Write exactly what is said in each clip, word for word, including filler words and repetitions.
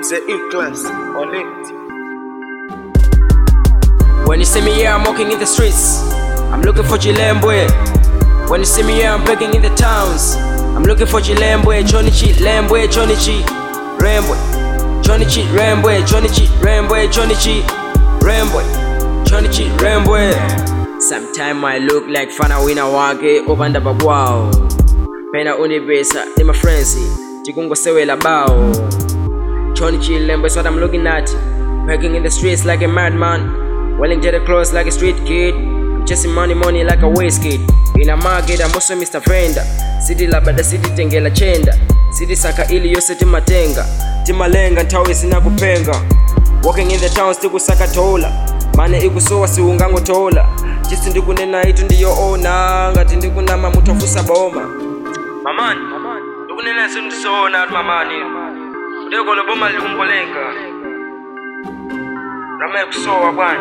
Imze E-Class on it. When you see me here, I'm walking in the streets. I'm looking for Chilembwe. When you see me here, I'm begging in the towns. I'm looking for Chilembwe, Johnny Chi, Lembwe, Johnny Chi, Rembwe, Johnny Chi, Rembwe, Johnny Chi, Rembwe, Johnny Chi, Rembwe, Johnny Chi, Rembwe. Sometime I look like Fana Wina Wage, Obanda Babwao. Pena Unibesa, they my friends, Tikungo Sewela Bao. Johnny Chi, Lembwe is what I'm looking at. Begging in the streets like a madman. Wearing tatted clothes like a street kid. Chasing money, money like a waste kid. In a market, I'm also Mister Frienda. City labada city tengela chenda. City saka ili yose timatenga. Timalenga ntawe sina kupenga. Walking in the town stiku saka tola. Mane ikusowa si ungango tola. Jisi ndikunena itu ndiyo ona. Ngati ndikunama mutofusa boma. Mamani, ndikunena isu ndisoona mamani. Udeko loboma likumbolenga. Rama kusowa bwana.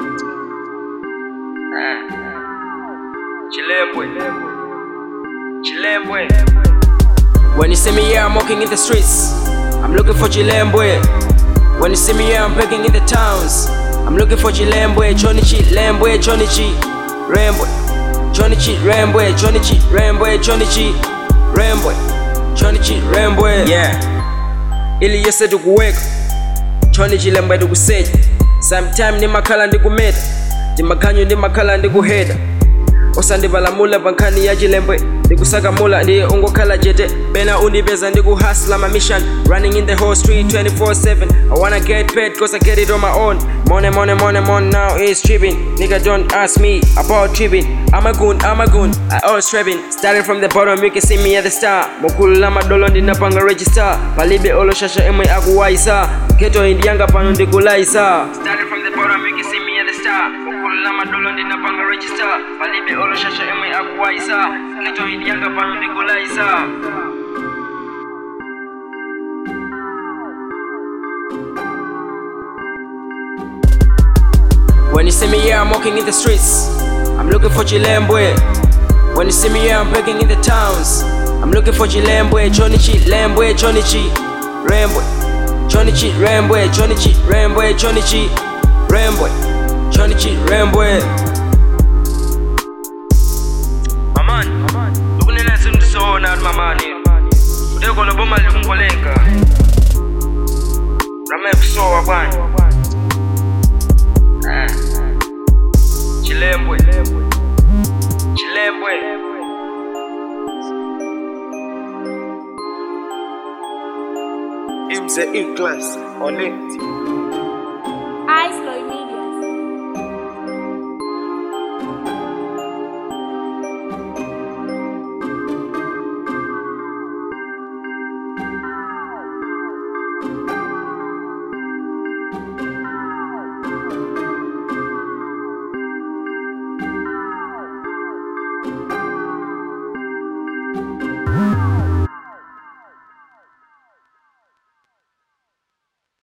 Chilembwe, Chilembwe. When you see me here, I'm walking in the streets. I'm looking for Chilembwe. When you see me here, I'm begging in the towns. I'm looking for Chilembwe, Johnny Chi, Lembwe, Johnny Chi, Rembwe, Johnny Chi, Rembwe, Johnny Chi, Rembwe, Johnny Chi, Rembwe, Johnny Chi, Rembwe. Yeah. Ili yose tukuweka, Johnny Chi, Lembwe tukuseja. Sometime ni makala ndikumeta, ni makanyo ni makala ndikuheda. Osandi balamula bankani ya Chilembwe. Ndikusaka mula ndiye ungokhala jete. Bena unibeza ndiku hustle my mission. Running in the whole street twenty-four seven. I wanna get paid cause I get it on my own. Money, money, money, money now is tripping. Nigga don't ask me about tripping. I'm a goon, I'm a goon, I always trapping. Starting from the bottom you can see me at the star. Mokula madolo ndinapanga register. Palibe olo shasha emwe akuwaisa. Keto indianga pano ndikulaisa. Starting from the bottom you can see me at the star. Mokula madolo ndinapanga register. Palibe olo shasha emwe akuwaisa. Keto indianga pano ndikulaisa. When you see me here, I'm walking in the streets. I'm looking for Chilembwe. When you see me here, I'm begging in the towns. I'm looking for Chilembwe, Johnny Chi, Lembwe, Johnny Chi, Rembwe, Johnny Chi, Rembwe, Johnny Chi, Rembwe, Johnny Chi, Rembwe, Johnny Chi, Rembwe. Mamani, lukunena simtisona mamani. Udeko loboma likumbolenga. Rama kusowa bwana. Chilembwe, Chilembwe. Imze E-Class on it.